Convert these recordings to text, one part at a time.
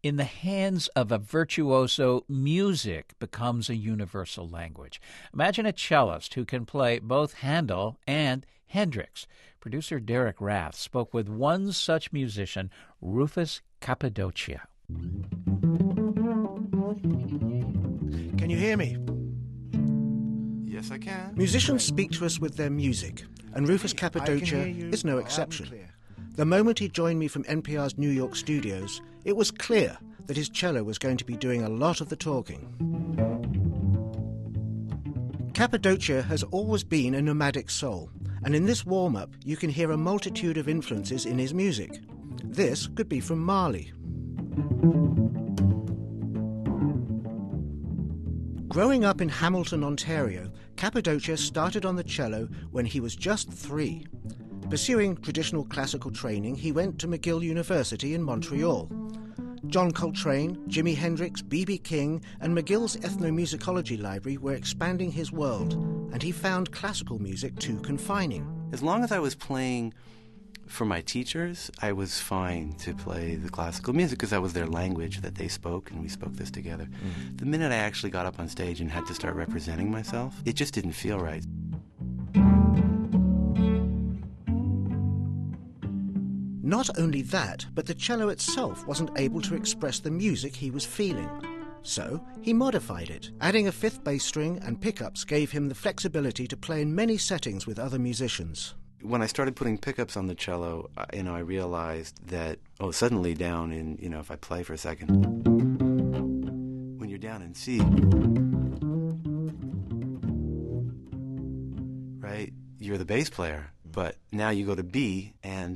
In the hands of a virtuoso, music becomes a universal language. Imagine a cellist who can play both Handel and Hendrix. Producer Derek Rath spoke with one such musician, Rufus Cappadocia. Can you hear me? Yes, I can. Musicians speak to us with their music, and Rufus Cappadocia is no exception. The moment he joined me from NPR's New York studios, it was clear that his cello was going to be doing a lot of the talking. Cappadocia has always been a nomadic soul, and in this warm-up you can hear a multitude of influences in his music. This could be from Mali. Growing up in Hamilton, Ontario, Cappadocia started on the cello when he was just 3. Pursuing traditional classical training, he went to McGill University in Montreal. John Coltrane, Jimi Hendrix, B.B. King, and McGill's ethnomusicology library were expanding his world, and he found classical music too confining. As long as I was playing for my teachers, I was fine to play the classical music because that was their language that they spoke, and we spoke this together. The minute I actually got up on stage and had to start representing myself, it just didn't feel right. Not only that, but the cello itself wasn't able to express the music he was feeling. So he modified it. Adding a 5th bass string and pickups gave him the flexibility to play in many settings with other musicians. When I started putting pickups on the cello, I realized that, suddenly down in, if I play for a second, when you're down in C, right, you're the bass player, but now you go to B and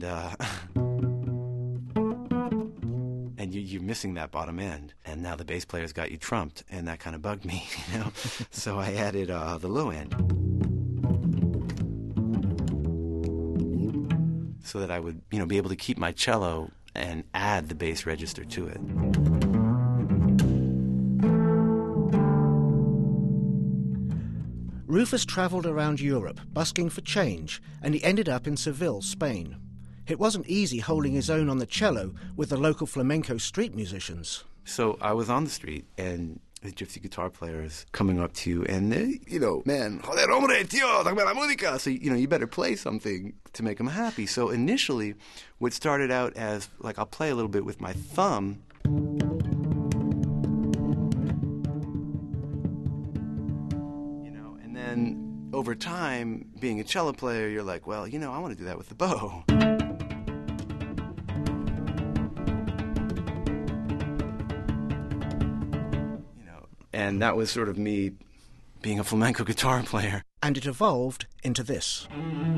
and you're missing that bottom end, and now the bass player's got you trumped, and that kind of bugged me, So I added the low end, so that I would, be able to keep my cello and add the bass register to it. Rufus travelled around Europe, busking for change, and he ended up in Seville, Spain. It wasn't easy holding his own on the cello with the local flamenco street musicians. So I was on the street, and the gypsy guitar players coming up to you, and they, man, joder, hombre, tío, dame la música. So, you better play something to make them happy. So initially, what started out as, I'll play a little bit with my thumb, and then over time, being a cello player, you're like, well, I want to do that with the bow. And that was sort of me being a flamenco guitar player. And it evolved into this.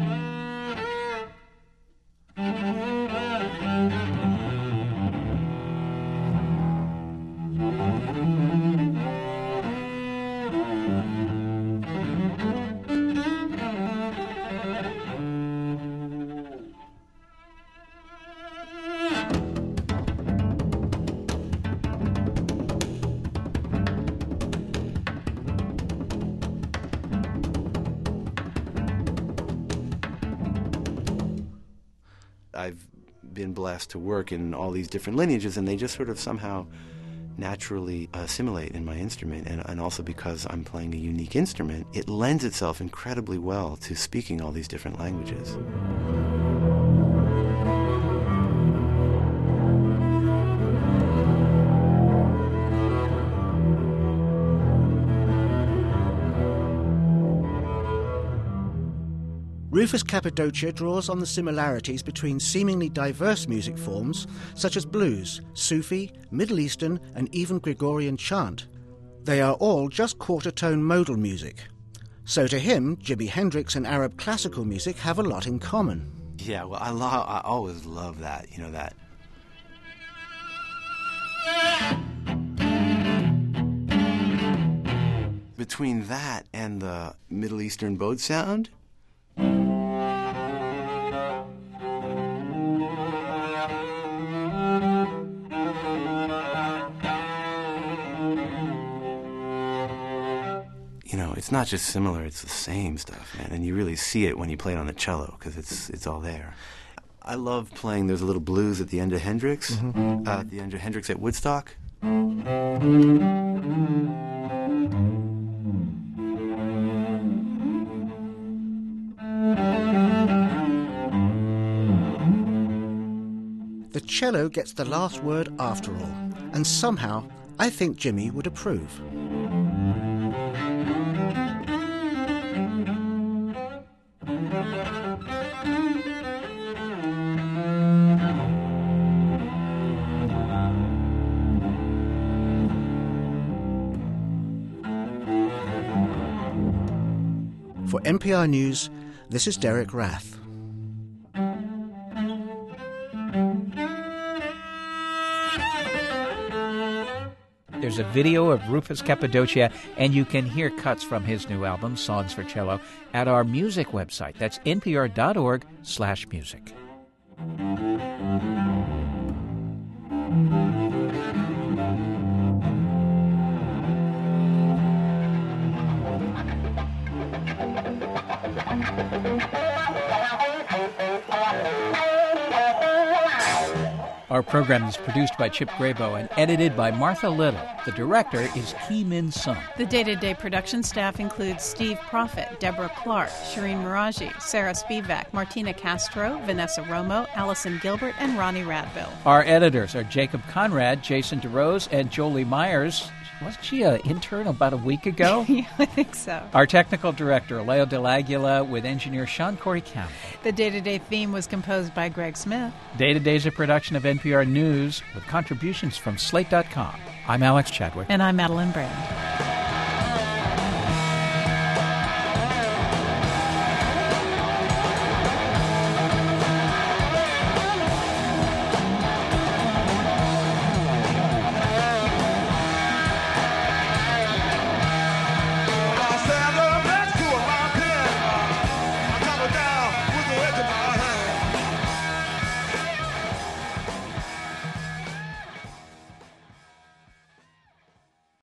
I've been blessed to work in all these different lineages, and they just sort of somehow naturally assimilate in my instrument. And also because I'm playing a unique instrument, it lends itself incredibly well to speaking all these different languages. Rufus Cappadocia draws on the similarities between seemingly diverse music forms such as blues, Sufi, Middle Eastern, and even Gregorian chant. They are all just quarter-tone modal music. So to him, Jimi Hendrix and Arab classical music have a lot in common. Yeah, well, I always love that, that. Between that and the Middle Eastern boat sound, it's not just similar, it's the same stuff, man. And you really see it when you play it on the cello, because it's all there. I love playing. There's a little blues at the end of Hendrix, at the end of Hendrix at Woodstock. The cello gets the last word after all, and somehow I think Jimmy would approve. For NPR News, this is Derek Rath. There's a video of Rufus Cappadocia, and you can hear cuts from his new album, Songs for Cello, at our music website. That's npr.org/music. Our program is produced by Chip Graybo and edited by Martha Little. The director is Ki Min Sung. The day-to-day production staff includes Steve Prophet, Deborah Clark, Shireen Meraji, Sarah Spivak, Martina Castro, Vanessa Romo, Allison Gilbert, and Ronnie Radville. Our editors are Jacob Conrad, Jason DeRose, and Jolie Myers. Wasn't she an intern about a week ago? Yeah, I think so. Our technical director, Leo Delagula, with engineer Sean Corey Campbell. The day-to-day theme was composed by Greg Smith. Day-to-Day is a production of NPR News with contributions from Slate.com. I'm Alex Chadwick. And I'm Madeline Brand.